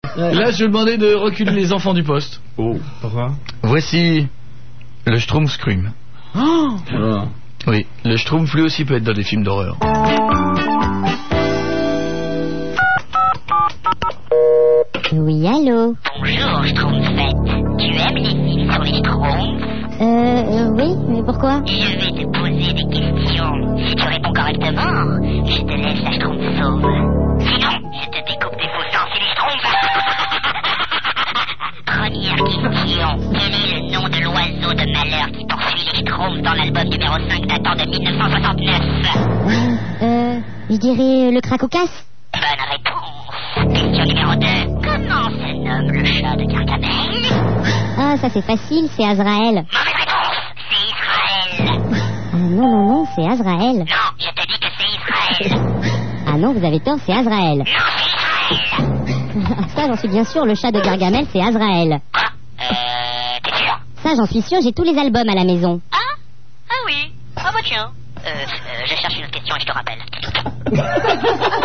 Là, je vais demander de reculer les enfants du poste. Oh, pourquoi? Voici le Schtroumpf Scream. Oh. Oui, le Schtroumpf lui aussi peut être dans des films d'horreur. Oui, allô? Bonjour, Schtroumpfette. Tu aimes les films sur les Schtroumpfs? Oui, mais pourquoi? Je vais te poser des questions. Si tu réponds correctement, je te laisse la Schtroumpf sauve. Sinon, je te découpe des faux sens et les Schtroumpfs. Première question. Quel est le nom de l'oiseau de malheur qui poursuit les Schtroumpfs dans l'album numéro 5 datant de 1969? Je dirais le Cracocas. Bonne réponse. Question numéro 2. Comment se nomme le chat de Gargamel? Ah, ça c'est facile, c'est Azraël. Mauvaise réponse. C'est Israël. Ah non, c'est Azraël. Non, je te dis que c'est Israël. Ah non, vous avez tort, c'est Azraël. Non, c'est Israël. Ça, j'en suis bien sûr, le chat de Gargamel, c'est Azraël. Quoi? T'es sûr? Ça, j'en suis sûr, j'ai tous les albums à la maison. Ah oui. Ah bah tiens. Je cherche une autre question et je te rappelle.